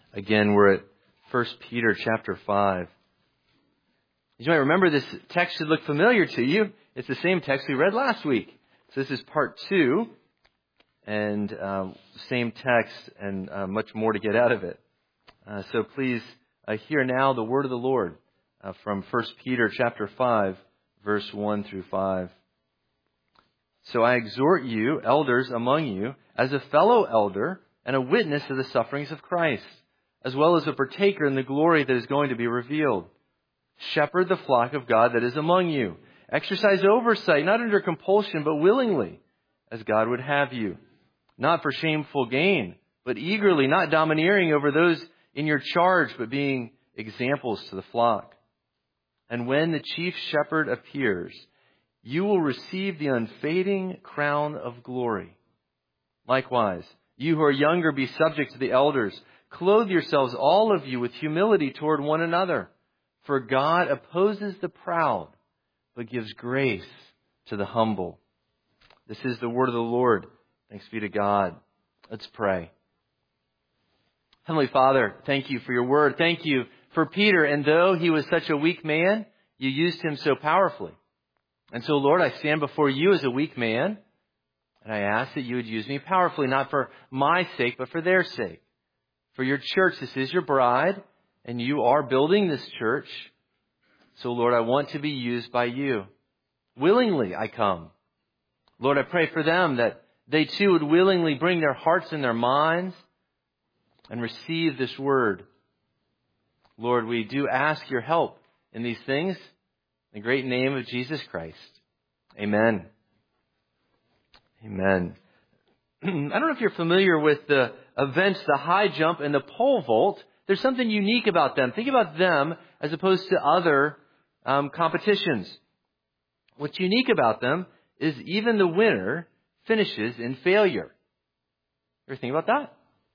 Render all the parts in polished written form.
Again, we're at 1 Peter chapter 5. You might remember this text should look familiar to you. It's the same text we read last week. So this is part 2, and same text and much more to get out of it. So please hear now the word of the Lord from 1 Peter chapter 5, verse 1 through 5. So I exhort you, elders among you, as a fellow elder and a witness of the sufferings of Christ, as well as a partaker in the glory that is going to be revealed. Shepherd the flock of God that is among you. Exercise oversight, not under compulsion, but willingly, as God would have you. Not for shameful gain, but eagerly, not domineering over those in your charge, but being examples to the flock. And when the chief shepherd appears, you will receive the unfading crown of glory. Likewise, you who are younger, be subject to the elders. Clothe yourselves, all of you, with humility toward one another. For God opposes the proud, but gives grace to the humble. This is the word of the Lord. Thanks be to God. Let's pray. Heavenly Father, thank you for your word. Thank you for Peter. And though he was such a weak man, you used him so powerfully. And so, Lord, I stand before you as a weak man, and I ask that you would use me powerfully, not for my sake, but for their sake. For your church, this is your bride, and you are building this church. So, Lord, I want to be used by you. Willingly I come. Lord, I pray for them that they too would willingly bring their hearts and their minds and receive this word. Lord, we do ask your help in these things. In the great name of Jesus Christ. Amen. Amen. I don't know if you're familiar with the events, the high jump and the pole vault. There's something unique about them. Think about them as opposed to other competitions. What's unique about them is even the winner finishes in failure. You ever think about that?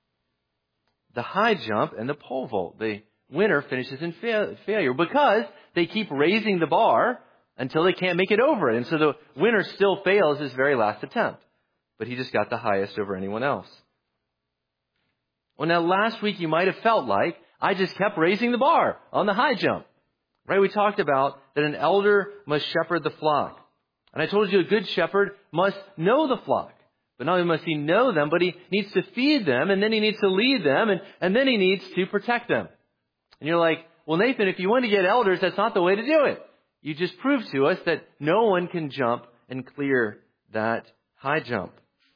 The high jump and the pole vault. The winner finishes in failure because they keep raising the bar until they can't make it over it. And so the winner still fails his very last attempt. But he just got the highest over anyone else. Well, now last week you might have felt like I just kept raising the bar on the high jump. Right? We talked about that an elder must shepherd the flock. And I told you a good shepherd must know the flock. But not only must he know them, but he needs to feed them, and then he needs to lead them, and then he needs to protect them. And you're like, well, Nathan, if you want to get elders, that's not the way to do it. You just proved to us that no one can jump and clear that high jump.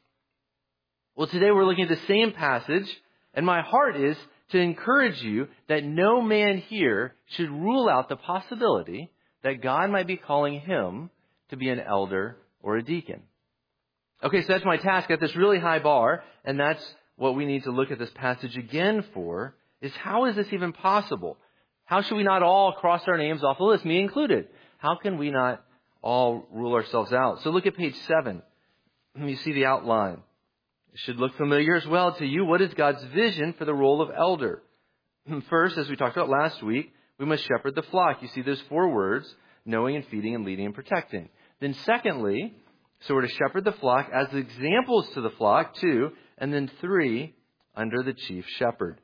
Well, today we're looking at the same passage, and my heart is to encourage you that no man here should rule out the possibility that God might be calling him to be an elder or a deacon. Okay, so that's my task at this really high bar, and that's what we need to look at this passage again for, is how is this even possible? How should we not all cross our names off the list, me included? How can we not all rule ourselves out? So look at page 7. You see the outline. It should look familiar as well to you. What is God's vision for the role of elder? First, as we talked about last week, we must shepherd the flock. You see those 4 words, knowing and feeding and leading and protecting. Then secondly, so we're to shepherd the flock as examples to the flock, 2. And then 3, under the chief shepherd.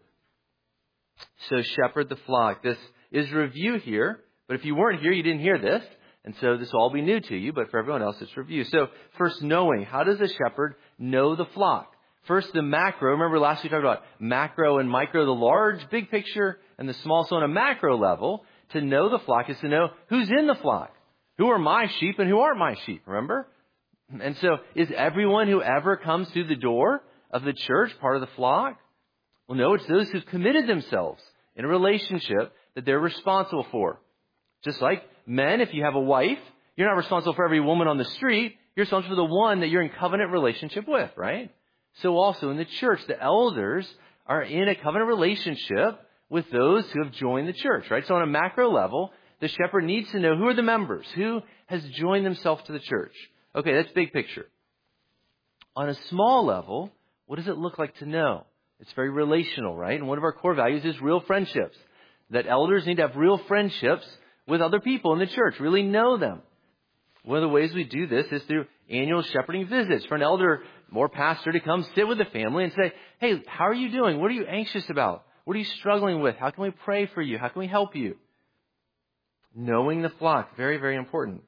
So shepherd the flock. This is review here. But if you weren't here, you didn't hear this. And so this will all be new to you. But for everyone else, it's review. So first, knowing. How does a shepherd know the flock? First, the macro. Remember last week we talked about macro and micro, the large, big picture, and the small. So on a macro level, to know the flock is to know who's in the flock. Who are my sheep and who aren't my sheep, remember? And so is everyone who ever comes through the door of the church part of the flock? Well, no, it's those who've committed themselves in a relationship that they're responsible for. Just like men, if you have a wife, you're not responsible for every woman on the street. You're responsible for the one that you're in covenant relationship with, right? So also in the church, the elders are in a covenant relationship with those who have joined the church, right? So on a macro level, the shepherd needs to know who are the members, who has joined themselves to the church. Okay, that's big picture. On a small level, what does it look like to know? It's very relational, right? And one of our core values is real friendships. That elders need to have real friendships with other people in the church, really know them. One of the ways we do this is through annual shepherding visits for an elder or pastor to come sit with the family and say, hey, how are you doing? What are you anxious about? What are you struggling with? How can we pray for you? How can we help you? Knowing the flock, very, very important.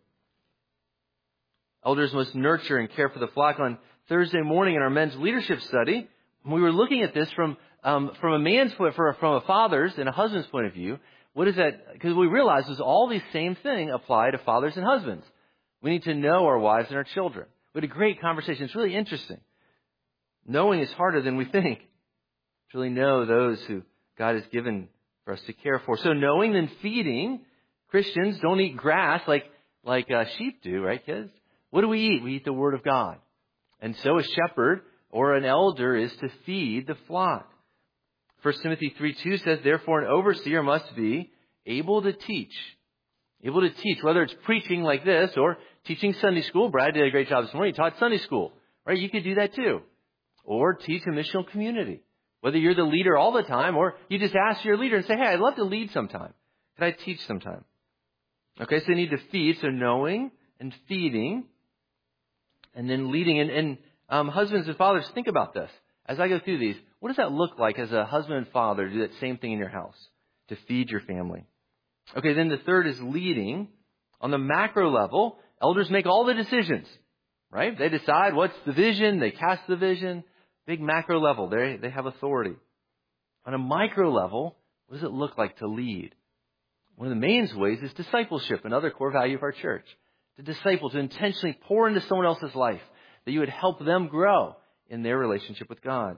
Elders must nurture and care for the flock. On Thursday morning in our men's leadership study, we were looking at this from a man's point, from a father's and a husband's point of view. What is that? Because we realized is all these same thing apply to fathers and husbands. We need to know our wives and our children. We had a great conversation. It's really interesting. Knowing is harder than we think. To really know those who God has given for us to care for. So knowing, then feeding. Christians don't eat grass like sheep do, right, kids? What do we eat? We eat the Word of God. And so a shepherd or an elder is to feed the flock. 1 Timothy 3:2 says, therefore an overseer must be able to teach. Able to teach, whether it's preaching like this or teaching Sunday school. Brad did a great job this morning. He taught Sunday school, right? You could do that too. Or teach a missional community. Whether you're the leader all the time or you just ask your leader and say, hey, I'd love to lead sometime. Could I teach sometime? Okay, so they need to feed. So knowing and feeding and then leading. And husbands and fathers, think about this. As I go through these, what does that look like as a husband and father to do that same thing in your house? To feed your family. Okay, then the third is leading. On the macro level, elders make all the decisions, right? They decide what's the vision. They cast the vision. Big macro level. They have authority. On a micro level, what does it look like to lead? One of the main ways is discipleship, another core value of our church. To disciple, to intentionally pour into someone else's life, that you would help them grow in their relationship with God.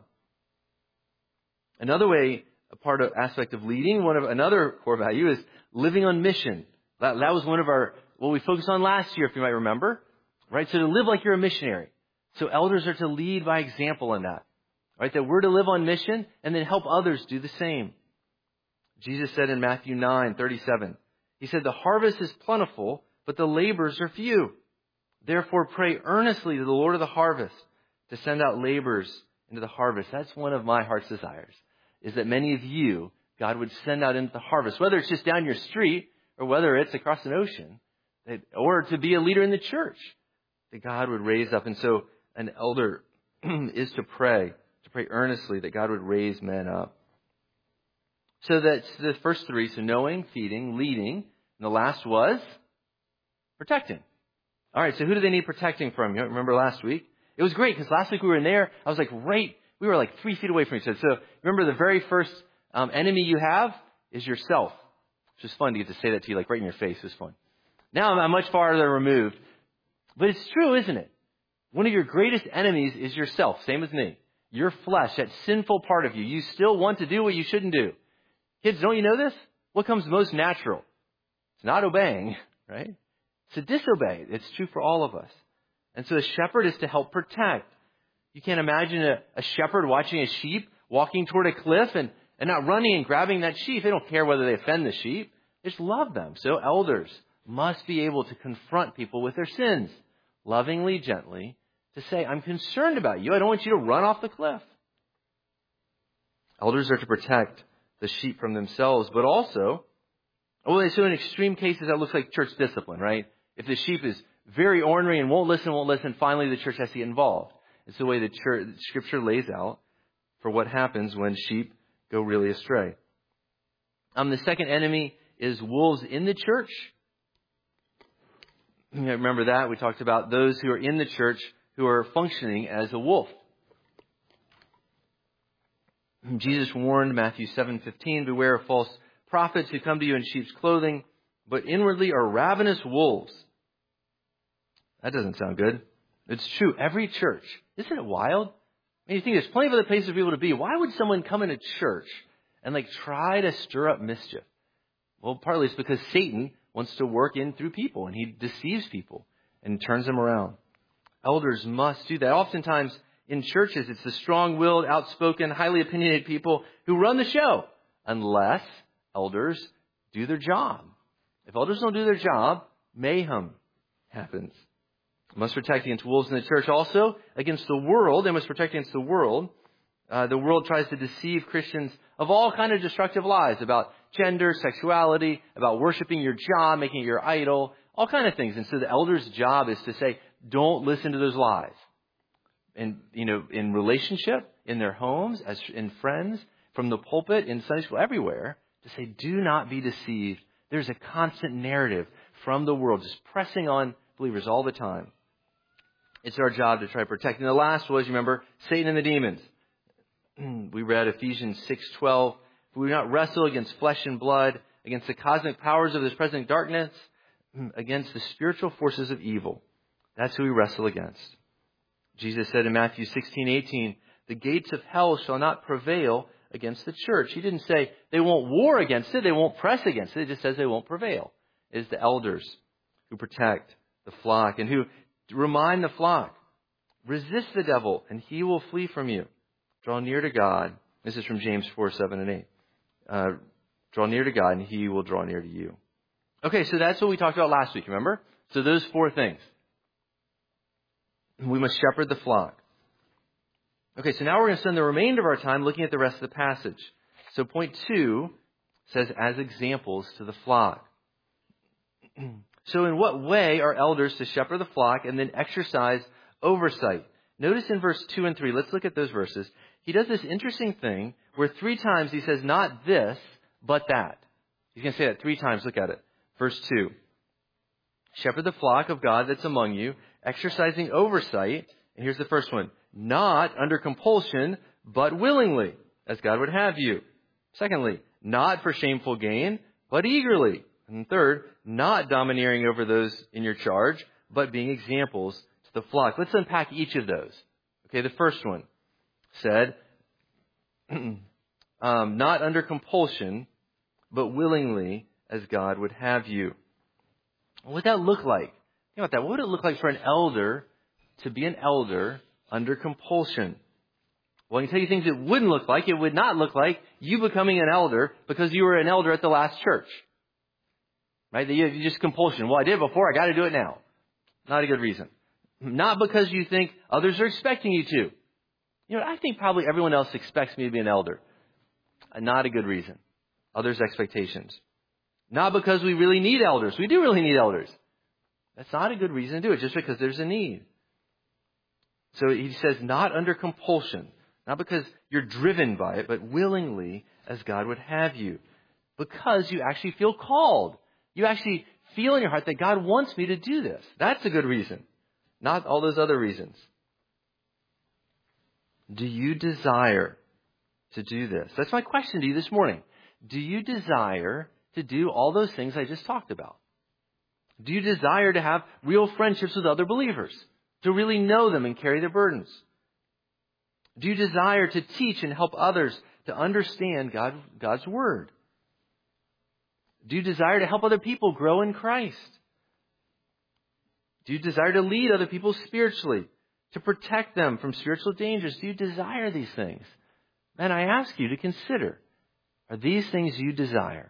Another way, aspect of leading, another core value is living on mission. That was one of what we focused on last year, if you might remember. Right? So to live like you're a missionary. So elders are to lead by example in that. Right? That we're to live on mission and then help others do the same. Jesus said in Matthew 9:37, He said, the harvest is plentiful, but the laborers are few. Therefore pray earnestly to the Lord of the harvest to send out laborers into the harvest. That's one of my heart's desires, is that many of you, God would send out into the harvest, whether it's just down your street or whether it's across an ocean, or to be a leader in the church, that God would raise up. And so an elder is to pray earnestly that God would raise men up. So that's the first three. So knowing, feeding, leading. And the last was protecting. All right, so who do they need protecting from? You remember last week? It was great because last week we were in there. I was like, we were like 3 feet away from each other. So remember the very first enemy you have is yourself. Which is fun to get to say that to you, like right in your face. It was fun. Now I'm much farther removed. But it's true, isn't it? One of your greatest enemies is yourself. Same as me. Your flesh, that sinful part of you. You still want to do what you shouldn't do. Kids, don't you know this? What comes most natural? It's not obeying, right? It's to disobey. It's true for all of us. And so a shepherd is to help protect. You can't imagine a shepherd watching a sheep walking toward a cliff and not running and grabbing that sheep. They don't care whether they offend the sheep. They just love them. So elders must be able to confront people with their sins, lovingly, gently, to say, I'm concerned about you. I don't want you to run off the cliff. Elders are to protect the sheep from themselves, but also, so in extreme cases, that looks like church discipline, right? If the sheep is very ornery and won't listen, finally the church has to get involved. It's the way the Scripture lays out for what happens when sheep go really astray. The second enemy is wolves in the church. You remember that? We talked about those who are in the church who are functioning as a wolf. Jesus warned, Matthew 7:15, beware of false prophets who come to you in sheep's clothing, but inwardly are ravenous wolves. That doesn't sound good. It's true. Every church. Isn't it wild? I mean, you think there's plenty of other places for people to be. Why would someone come into church and try to stir up mischief? Well, partly it's because Satan wants to work in through people and he deceives people and turns them around. Elders must do that. Oftentimes in churches, it's the strong-willed, outspoken, highly opinionated people who run the show, unless elders do their job. If elders don't do their job, mayhem happens. They must protect against wolves in the church. Also, against the world, they must protect against the world. The world tries to deceive Christians of all kind of destructive lies about gender, sexuality, about worshiping your job, making it your idol, all kind of things. And so the elder's job is to say, don't listen to those lies. And, in relationship, in their homes, in friends, from the pulpit, in Sunday school, everywhere, to say, do not be deceived. There's a constant narrative from the world just pressing on believers all the time. It's our job to try to protect. And the last was, you remember, Satan and the demons. We read Ephesians 6:12. We do not wrestle against flesh and blood, against the cosmic powers of this present darkness, against the spiritual forces of evil. That's who we wrestle against. Jesus said in Matthew 16:18, the gates of hell shall not prevail against the church. He didn't say they won't war against it, they won't press against it. It just says they won't prevail. It is the elders who protect the flock and who remind the flock, resist the devil and he will flee from you. Draw near to God. This is from James 4:7 and 8. Draw near to God and he will draw near to you. Okay, so that's what we talked about last week, remember? So those four things. We must shepherd the flock. Okay, so now we're going to spend the remainder of our time looking at the rest of the passage. So point 2 says, as examples to the flock. So in what way are elders to shepherd the flock and then exercise oversight? Notice in verse 2 and 3, let's look at those verses. He does this interesting thing where 3 times he says, not this, but that. He's going to say that 3 times. Look at it. Verse 2. Shepherd the flock of God that's among you, exercising oversight. And here's the first one. Not under compulsion, but willingly, as God would have you. Secondly, not for shameful gain, but eagerly. And third, not domineering over those in your charge, but being examples to the flock. Let's unpack each of those. Okay, the first one said, not under compulsion, but willingly, as God would have you. What would that look like? Think about that. What would it look like for an elder to be an elder under compulsion? Well, I can tell you things it wouldn't look like. It would not look like you becoming an elder because you were an elder at the last church. Right? You just compulsion. Well, I did it before. I got to do it now. Not a good reason. Not because you think others are expecting you to. You know, I think probably everyone else expects me to be an elder. Not a good reason. Others' expectations. Not because we really need elders. We do really need elders. That's not a good reason to do it, just because there's a need. So he says, not under compulsion. Not because you're driven by it, but willingly, as God would have you. Because you actually feel called. You actually feel in your heart that God wants me to do this. That's a good reason. Not all those other reasons. Do you desire to do this? That's my question to you this morning. Do you desire to do all those things I just talked about? Do you desire to have real friendships with other believers? To really know them and carry their burdens? Do you desire to teach and help others to understand God's Word? Do you desire to help other people grow in Christ? Do you desire to lead other people spiritually? To protect them from spiritual dangers? Do you desire these things? And I ask you to consider, are these things you desire?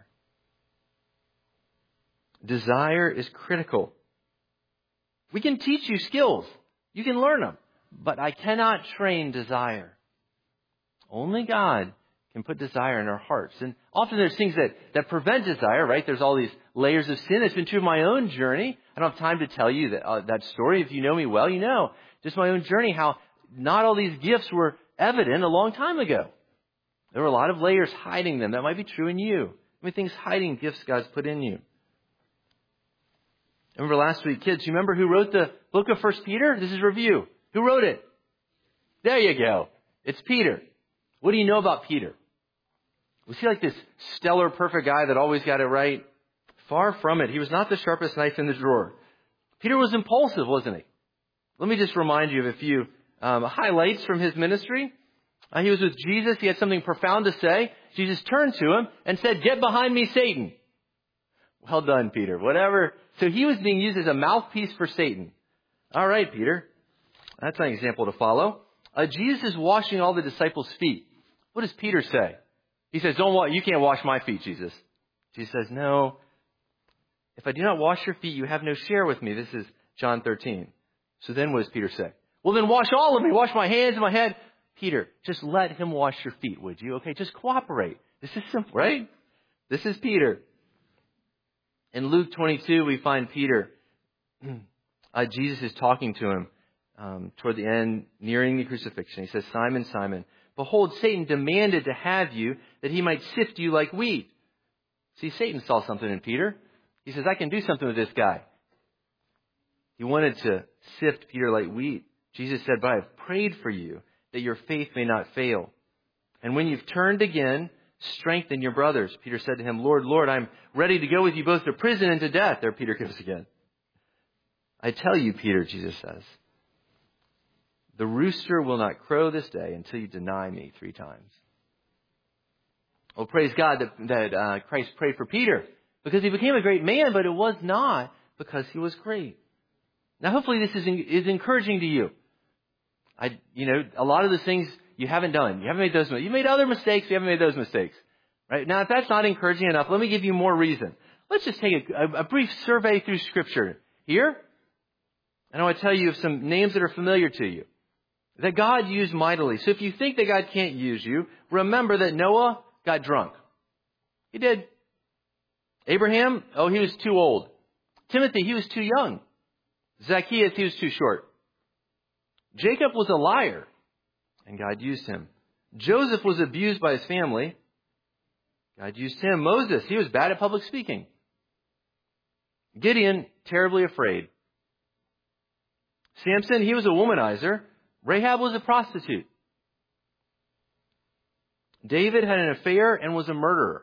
Desire is critical. We can teach you skills. You can learn them. But I cannot train desire. Only God can put desire in our hearts. And often there's things that prevent desire, right? There's all these layers of sin. It's been true of my own journey. I don't have time to tell you that story. If you know me well, you know. Just my own journey, how not all these gifts were evident a long time ago. There were a lot of layers hiding them. That might be true in you. Many things hiding gifts God's put in you. Remember last week, kids, you remember who wrote the book of 1 Peter? This is review. Who wrote it? There you go. It's Peter. What do you know about Peter? Was he like this stellar, perfect guy that always got it right? Far from it. He was not the sharpest knife in the drawer. Peter was impulsive, wasn't he? Let me just remind you of a few highlights from his ministry. He was with Jesus. He had something profound to say. Jesus turned to him and said, "Get behind me, Satan." Well done, Peter. Whatever. So he was being used as a mouthpiece for Satan. All right, Peter. That's an example to follow. Jesus is washing all the disciples' feet. What does Peter say? He says, you can't wash my feet, Jesus. Jesus says, no. If I do not wash your feet, you have no share with me. This is John 13. So then what does Peter say? Well, then wash all of me. Wash my hands and my head. Peter, just let him wash your feet, would you? Okay, just cooperate. This is simple, right? This is Peter. In Luke 22, we find Peter. Jesus is talking to him toward the end, nearing the crucifixion. He says, "Simon, Simon, Behold, Satan demanded to have you, that he might sift you like wheat. See, Satan saw something in Peter. He says, I can do something with this guy. He wanted to sift Peter like wheat. Jesus said, but I have prayed for you, that your faith may not fail. And when you've turned again, strengthen your brothers. Peter said to him, Lord, Lord, I'm ready to go with you both to prison and to death. There Peter goes again. I tell you, Peter, Jesus says, the rooster will not crow this day until you deny me 3 times. Well, praise God that Christ prayed for Peter because he became a great man, but it was not because he was great. Now, hopefully this is encouraging to you. A lot of the things you haven't done. You haven't made those mistakes. You made other mistakes. You haven't made those mistakes. Right? Now, if that's not encouraging enough, let me give you more reason. Let's just take a brief survey through Scripture here. And I want to tell you of some names that are familiar to you that God used mightily. So if you think that God can't use you, remember that Noah got drunk. He did. Abraham, he was too old. Timothy, he was too young. Zacchaeus, he was too short. Jacob was a liar, and God used him. Joseph was abused by his family. God used him. Moses, he was bad at public speaking. Gideon, terribly afraid. Samson, he was a womanizer. Rahab was a prostitute. David had an affair and was a murderer.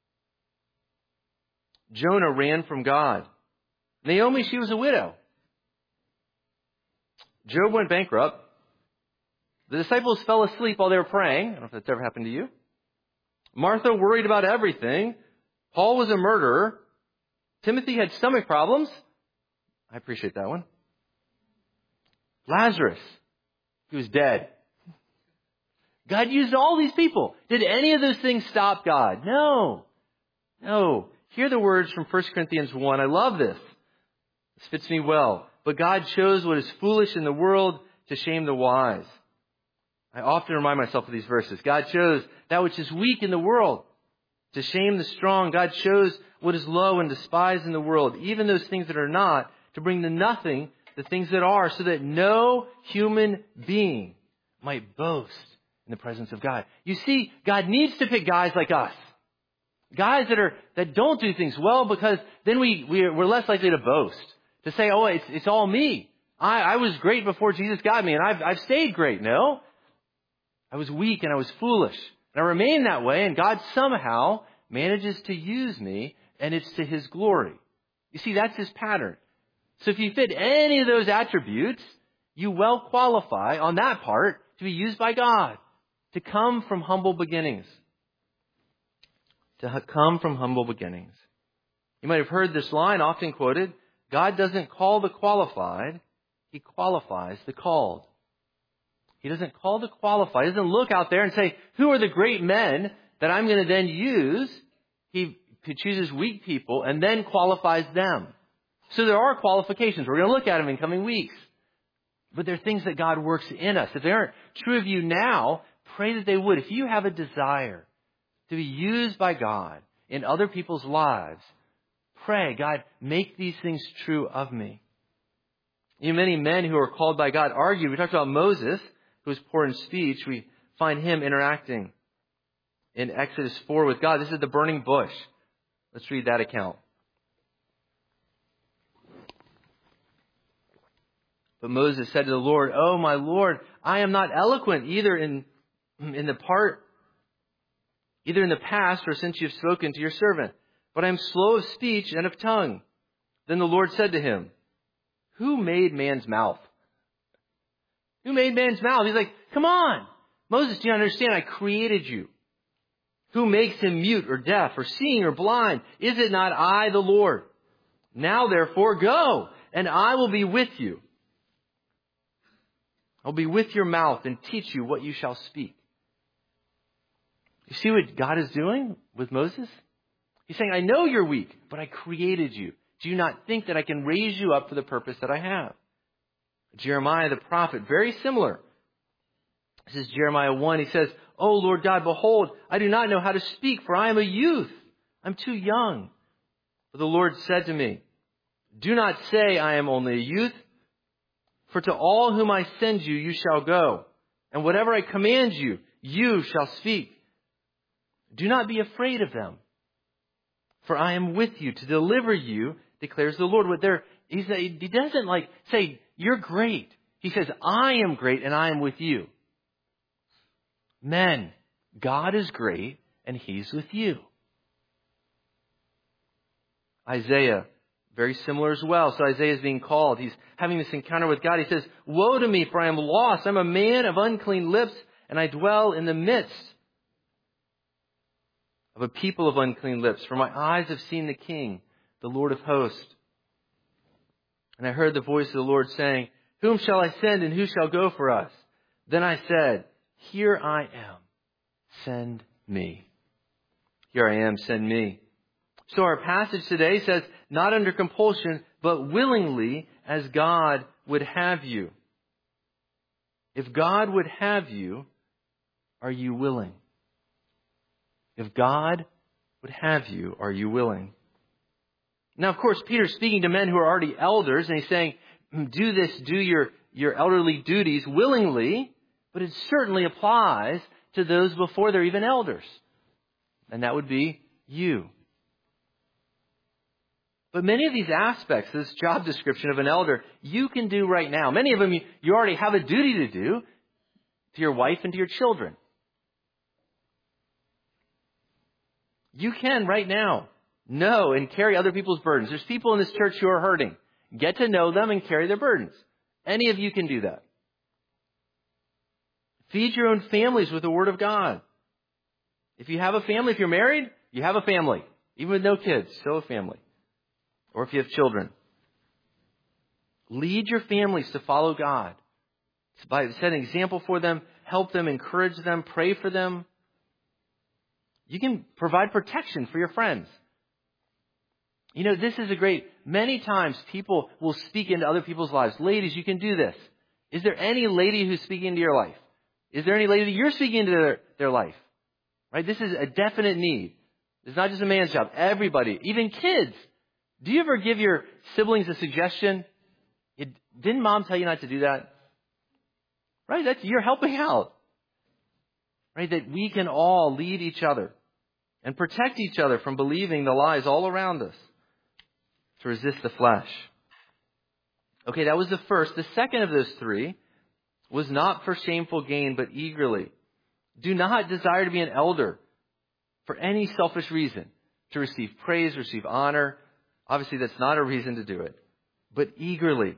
Jonah ran from God. Naomi, she was a widow. Job went bankrupt. The disciples fell asleep while they were praying. I don't know if that's ever happened to you. Martha worried about everything. Paul was a murderer. Timothy had stomach problems. I appreciate that one. Lazarus, he was dead. God used all these people. Did any of those things stop God? No. Hear the words from 1 Corinthians 1. I love this. This fits me well. But God chose what is foolish in the world to shame the wise. I often remind myself of these verses. God chose that which is weak in the world to shame the strong. God chose what is low and despised in the world, even those things that are not, to bring to nothing the things that are, so that no human being might boast in the presence of God. You see, God needs to pick guys like us. Guys that don't do things well, because then we're less likely to boast. To say, it's all me. I was great before Jesus got me, and I've stayed great. No. I was weak and I was foolish. And I remain that way, and God somehow manages to use me, and it's to His glory. You see, that's His pattern. So if you fit any of those attributes, you well qualify on that part to be used by God, to come from humble beginnings. To come from humble beginnings. You might have heard this line often quoted, God doesn't call the qualified, He qualifies the called. He doesn't call the qualified. He doesn't look out there and say, who are the great men that I'm going to then use? He chooses weak people and then qualifies them. So there are qualifications. We're going to look at them in coming weeks. But there are things that God works in us. If they aren't true of you now, pray that they would. If you have a desire to be used by God in other people's lives, pray, God, make these things true of me. Many men who are called by God argued. We talked about Moses, who was poor in speech. We find him interacting in Exodus 4 with God. This is the burning bush. Let's read that account. But Moses said to the Lord, "Oh, my Lord, I am not eloquent either in the past or since you've spoken to your servant, but I am slow of speech and of tongue." Then the Lord said to him, "Who made man's mouth?" Who made man's mouth? He's like, come on. Moses, do you understand? I created you. Who makes him mute or deaf or seeing or blind? Is it not I, the Lord? Now, therefore, go, and I will be with you. I'll be with your mouth and teach you what you shall speak. You see what God is doing with Moses? He's saying, I know you're weak, but I created you. Do you not think that I can raise you up for the purpose that I have? Jeremiah the prophet, very similar. This is Jeremiah 1. He says, "O Lord God, behold, I do not know how to speak, for I am a youth. I'm too young." But the Lord said to me, "Do not say I am only a youth, for to all whom I send you, you shall go. And whatever I command you, you shall speak. Do not be afraid of them, for I am with you to deliver you, declares the Lord. He doesn't say, you're great. He says, I am great and I am with you. Men, God is great and He's with you. Isaiah, very similar as well. So Isaiah is being called. He's having this encounter with God. He says, woe to me, for I am lost. I'm a man of unclean lips, and I dwell in the midst of a people of unclean lips. For my eyes have seen the King, the Lord of hosts. And I heard the voice of the Lord saying, whom shall I send, and who shall go for us? Then I said, here I am, send me. Here I am, send me. So our passage today says, not under compulsion, but willingly, as God would have you. If God would have you, are you willing? If God would have you, are you willing? Now, of course, Peter's speaking to men who are already elders, and he's saying, do this, do your elderly duties willingly, but it certainly applies to those before they're even elders. And that would be you. But many of these aspects, this job description of an elder, you can do right now. Many of them you already have a duty to do to your wife and to your children. You can right now know and carry other people's burdens. There's people in this church who are hurting. Get to know them and carry their burdens. Any of you can do that. Feed your own families with the Word of God. If you have a family, if you're married, you have a family. Even with no kids, still a family. Or if you have children. Lead your families to follow God. By setting an example for them, help them, encourage them, pray for them. You can provide protection for your friends. You know, this is many times people will speak into other people's lives. Ladies, you can do this. Is there any lady who's speaking into your life? Is there any lady that you're speaking into their life? Right? This is a definite need. It's not just a man's job. Everybody, even kids. Do you ever give your siblings a suggestion? Didn't mom tell you not to do that? Right? You're helping out. Right? That we can all lead each other and protect each other from believing the lies all around us to resist the flesh. Okay, that was the first. The second of those three was not for shameful gain, but eagerly. Do not desire to be an elder for any selfish reason, to receive praise, receive honor. Obviously, that's not a reason to do it, but eagerly.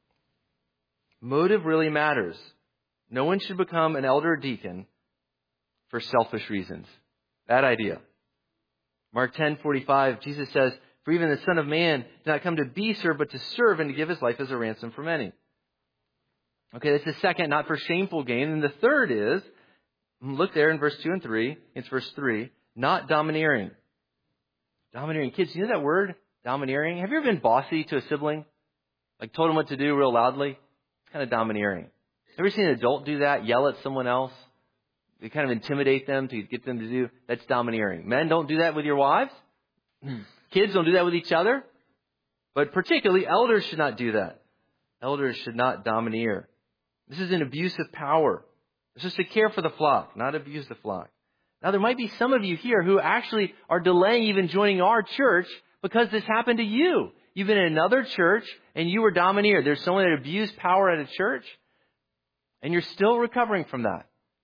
Motive really matters. No one should become an elder or deacon for selfish reasons. Bad idea. Mark 10:45, Jesus says, for even the Son of Man did not come to be served, but to serve and to give His life as a ransom for many. Okay, that's the second, not for shameful gain. And the third is, look there in verse 2 and 3. It's verse 3, not domineering. Domineering. Kids, you know that word? Domineering. Have you ever been bossy to a sibling? Like told them what to do real loudly? It's kind of domineering. Ever seen an adult do that? Yell at someone else? They kind of intimidate them to get them to do. That's domineering. Men, don't do that with your wives. Kids, don't do that with each other. But particularly, elders should not do that. Elders should not domineer. This is an abuse of power. It's just to care for the flock, not abuse the flock. Now, there might be some of you here who actually are delaying even joining our church because this happened to you. You've been in another church and you were domineered. There's someone that abused power at a church and you're still recovering from that.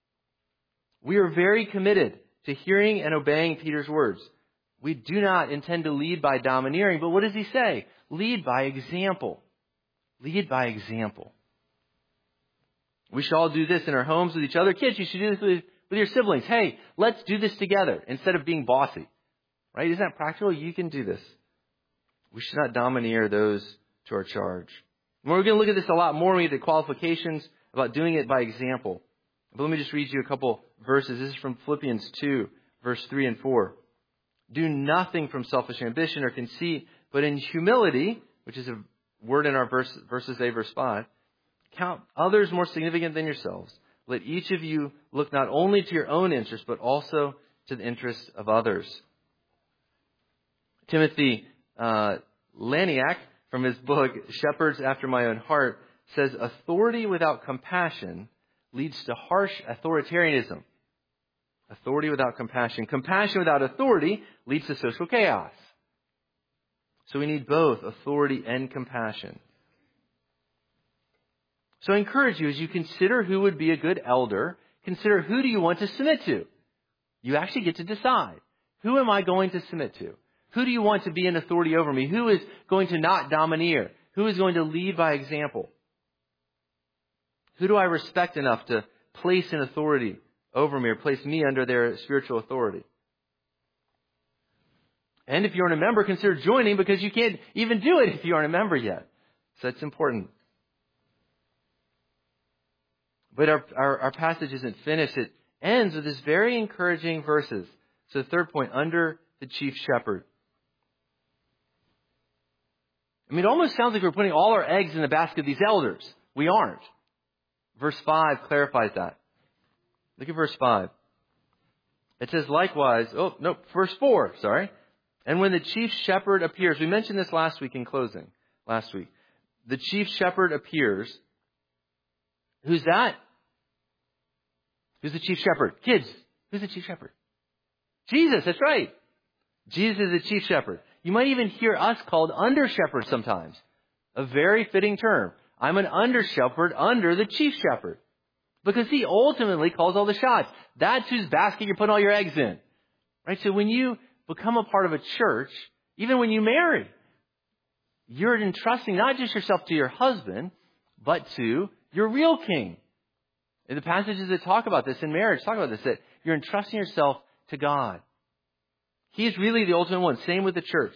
We are very committed to hearing and obeying Peter's words. We do not intend to lead by domineering, but what does he say? Lead by example. Lead by example. We should all do this in our homes with each other. Kids, you should do this with your siblings. Hey, let's do this together instead of being bossy. Right? Isn't that practical? You can do this. We should not domineer those to our charge. And we're going to look at this a lot more when we get to qualifications about doing it by example. But let me just read you a couple verses. This is from Philippians 2, verse 3 and 4. Do nothing from selfish ambition or conceit, but in humility, which is a word in our verses A, verse 5, count others more significant than yourselves. Let each of you look not only to your own interest, but also to the interests of others. Timothy Laniak, from his book, Shepherds After My Own Heart, says, authority without compassion leads to harsh authoritarianism. Authority without compassion. Compassion without authority leads to social chaos. So we need both authority and compassion. So I encourage you, as you consider who would be a good elder, consider who do you want to submit to. You actually get to decide. Who am I going to submit to? Who do you want to be in authority over me? Who is going to not domineer? Who is going to lead by example? Who do I respect enough to place in authority over me or place me under their spiritual authority? And if you aren't a member, consider joining, because you can't even do it if you aren't a member yet. So it's important. But our passage isn't finished. It ends with this very encouraging verses. So the third point, under the chief shepherd. I mean, it almost sounds like we're putting all our eggs in the basket of these elders. We aren't. Verse 5 clarifies that. Look at verse 5. It says, likewise, verse 4, sorry. And when the chief shepherd appears, we mentioned this last week in closing, last week. The chief shepherd appears. Who's that? Who's the chief shepherd? Kids, who's the chief shepherd? Jesus, that's right. Jesus is the chief shepherd. You might even hear us called under shepherds sometimes. A very fitting term. I'm an under shepherd under the chief shepherd. Because he ultimately calls all the shots. That's whose basket you're putting all your eggs in. Right? So when you become a part of a church, even when you marry, you're entrusting not just yourself to your husband, but to your real king. In the passages that talk about this in marriage, talk about this, that you're entrusting yourself to God. He is really the ultimate one. Same with the church.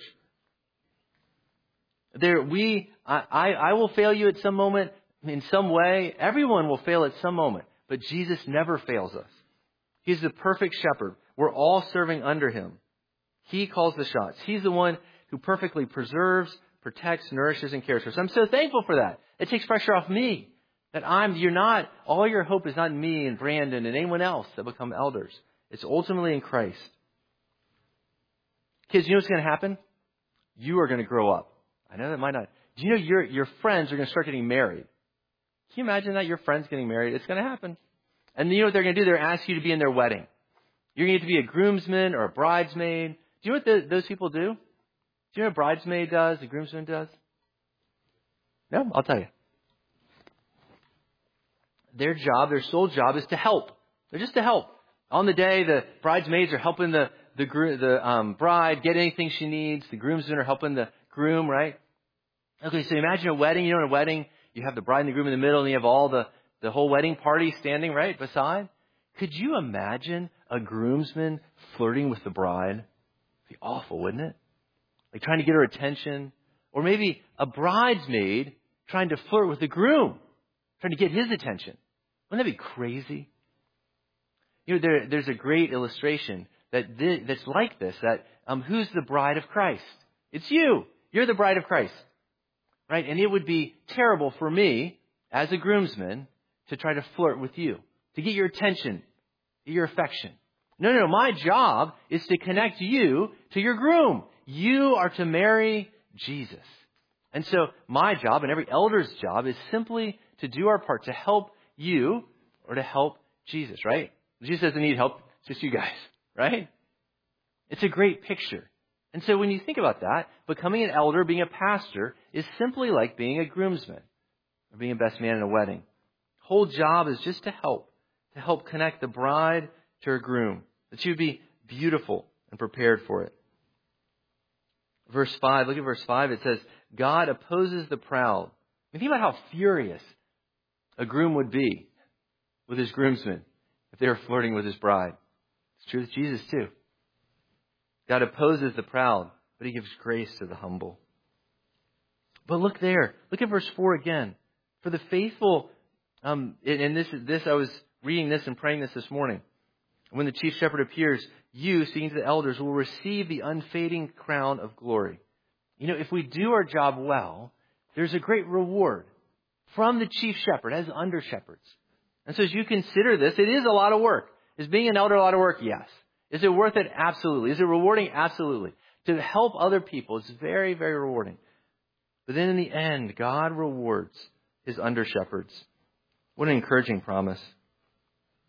I will fail you at some moment, in some way. Everyone will fail at some moment. But Jesus never fails us. He's the perfect shepherd. We're all serving under him. He calls the shots. He's the one who perfectly preserves, protects, nourishes, and cares for us. I'm so thankful for that. It takes pressure off me. That all your hope is not in me and Brandon and anyone else that become elders. It's ultimately in Christ. Kids, you know what's going to happen? You are going to grow up. I know that might not. Do you know your friends are going to start getting married? Can you imagine that? Your friends getting married? It's going to happen. And you know what they're going to do? They're going to ask you to be in their wedding. You're going to get to be a groomsman or a bridesmaid. Do you know what those people do? Do you know what a bridesmaid does, a groomsman does? No? I'll tell you. Their sole job is to help. They're just to help. On the day, the bridesmaids are helping the bride get anything she needs. The groomsmen are helping the groom, right? Okay, so imagine a wedding. You know, in a wedding, you have the bride and the groom in the middle, and you have all the whole wedding party standing right beside. Could you imagine a groomsman flirting with the bride? It'd be awful, wouldn't it? Like trying to get her attention. Or maybe a bridesmaid trying to flirt with the groom, trying to get his attention. Wouldn't that be crazy? You know, there's a great illustration that's like this, that who's the bride of Christ? It's you. You're the bride of Christ. Right? And it would be terrible for me, as a groomsman, to try to flirt with you, to get your attention, your affection. No. My job is to connect you to your groom. You are to marry Jesus. And so my job, and every elder's job, is simply to do our part to help you or to help Jesus, right? Jesus doesn't need help, it's just you guys, right? It's a great picture. And so when you think about that, becoming an elder, being a pastor, is simply like being a groomsman or being a best man in a wedding. Whole job is just to help connect the bride to her groom, that she would be beautiful and prepared for it. Verse 5, look at verse 5. It says, God opposes the proud. Think about how furious a groom would be with his groomsmen if they were flirting with his bride. It's true with Jesus too. God opposes the proud, but he gives grace to the humble. But look there. Look at verse 4 again. For the faithful, and this I was reading this and praying this morning. When the chief shepherd appears, you, speaking to the elders, will receive the unfading crown of glory. You know, if we do our job well, there's a great reward from the chief shepherd as under shepherds. And so as you consider this, it is a lot of work. Is being an elder a lot of work? Yes. Is it worth it? Absolutely. Is it rewarding? Absolutely. To help other people is very, very rewarding. But then in the end, God rewards his under shepherds. What an encouraging promise.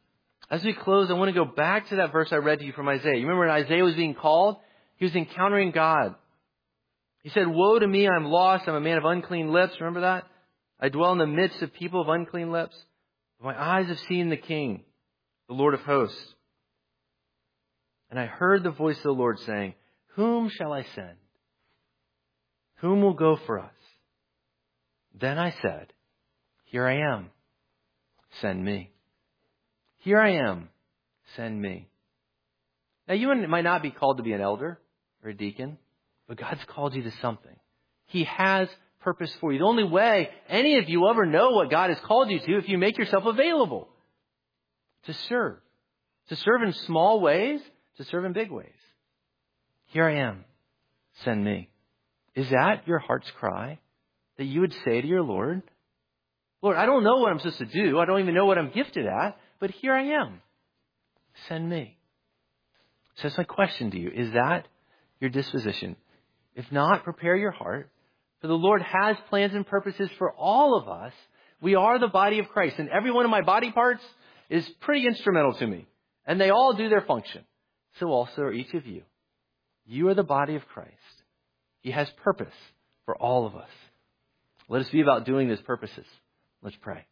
As we close, I want to go back to that verse I read to you from Isaiah. You remember when Isaiah was being called? He was encountering God. He said, "Woe to me, I'm lost. I'm a man of unclean lips." Remember that? "I dwell in the midst of people of unclean lips. My eyes have seen the King, the Lord of hosts. And I heard the voice of the Lord saying, whom shall I send? Whom will go for us? Then I said, here I am. Send me." Here I am. Send me. Now, you might not be called to be an elder or a deacon, but God's called you to something. He has purpose for you. The only way any of you ever know what God has called you to if you make yourself available to serve. To serve in small ways, to serve in big ways. Here I am. Send me. Is that your heart's cry? That you would say to your Lord, Lord, I don't know what I'm supposed to do. I don't even know what I'm gifted at, but here I am. Send me. So that's my question to you. Is that your disposition? If not, prepare your heart. For the Lord has plans and purposes for all of us. We are the body of Christ. And every one of my body parts is pretty instrumental to me. And they all do their function. So also are each of you. You are the body of Christ. He has purpose for all of us. Let us be about doing those purposes. Let's pray.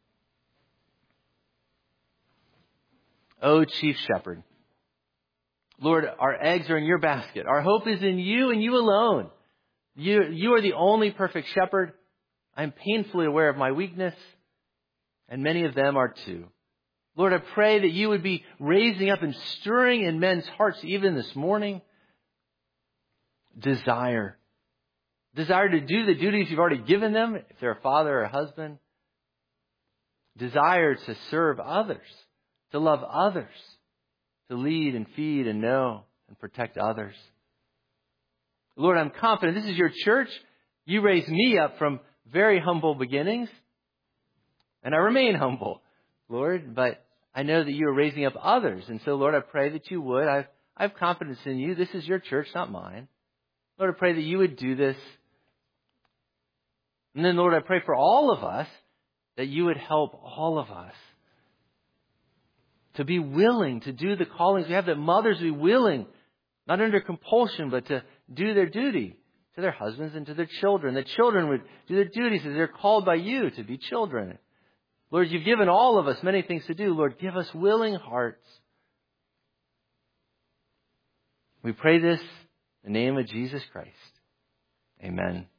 Oh, Chief Shepherd. Lord, our eggs are in your basket. Our hope is in you and you alone. You are the only perfect shepherd. I am painfully aware of my weakness, and many of them are too. Lord, I pray that you would be raising up and stirring in men's hearts even this morning desire to do the duties you've already given them, if they're a father or a husband. Desire to serve others, to love others, to lead and feed and know and protect others. Lord, I'm confident this is your church. You raised me up from very humble beginnings, and I remain humble, Lord, but I know that you are raising up others. And so, Lord, I pray that you would. I have confidence in you. This is your church, not mine. Lord, I pray that you would do this. And then, Lord, I pray for all of us that you would help all of us to be willing to do the callings we have, that mothers be willing, not under compulsion, but to do their duty to their husbands and to their children. That children would do their duties as they're called by you to be children. Lord, you've given all of us many things to do. Lord, give us willing hearts. We pray this in the name of Jesus Christ. Amen.